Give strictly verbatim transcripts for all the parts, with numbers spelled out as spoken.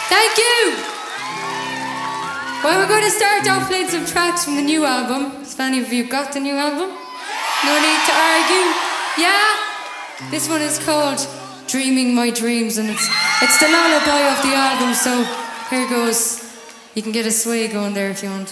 Thank you. Well, we're going to start off playing some tracks from the new album. Has any of you got the new album? No need to argue. Yeah? This one is called Dreaming My Dreams, and it's it's the lullaby of the album, so here goes. You can get a sway going there if you want to.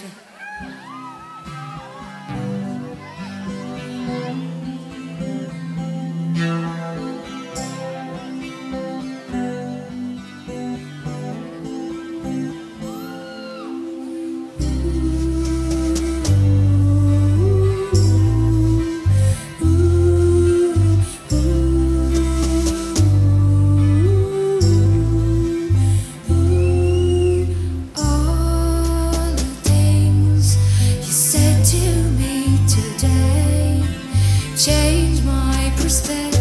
Change my perspective.